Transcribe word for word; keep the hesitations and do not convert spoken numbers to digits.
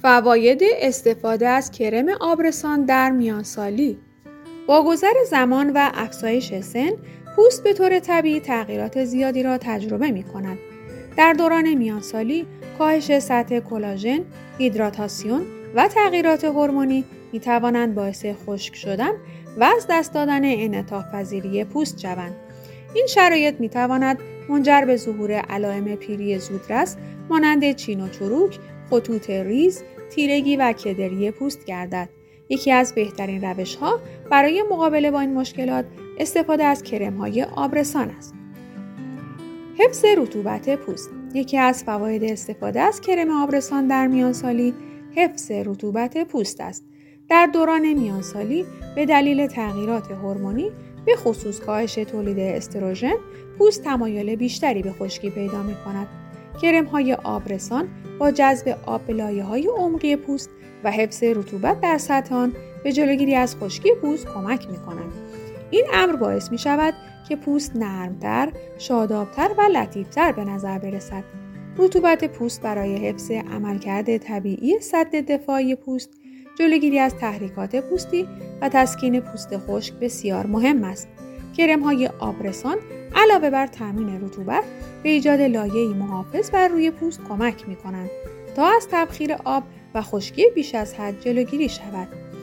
فواید استفاده از کرم آبرسان در میانسالی. با گذر زمان و افزایش سن، پوست به طور طبیعی تغییرات زیادی را تجربه می کند. در دوران میانسالی، کاهش سطح کلاژن، هیدراتاسیون و تغییرات هورمونی می توانند باعث خشک شدن و از دست دادن انعطاف پذیری پوست شوند. این شرایط می تواند منجر به ظهور علائم پیری زودرس مانند چین و چروک، خطوط ریز، تیرگی و کدری پوست گردد. یکی از بهترین روش‌ها برای مقابله با این مشکلات استفاده از کرم‌های آبرسان است. حفظ رطوبت پوست. یکی از فواید استفاده از کرم آبرسان در میانسالی حفظ رطوبت پوست است. در دوران میانسالی به دلیل تغییرات هورمونی به خصوص کاهش تولید استروژن، پوست تمایل بیشتری به خشکی پیدا می‌کند. کرم‌های آبرسان با جذب آب به لایه‌های عمقی پوست و حفظ رطوبت در سطح آن به جلوگیری از خشکی پوست کمک می‌کنند. این امر باعث می‌شود که پوست نرمتر، شادابتر و لطیفتر به نظر برسد. رطوبت پوست برای حفظ عملکرد طبیعی سد دفاعی پوست، جلوگیری از تحریکات پوستی و تسکین پوست خشک بسیار مهم است. کرم‌های آبرسان علاوه بر تامین رطوبت به ایجاد لایه‌ای محافظ بر روی پوست کمک می‌کنند تا از تبخیر آب و خشکی بیش از حد جلوگیری شود.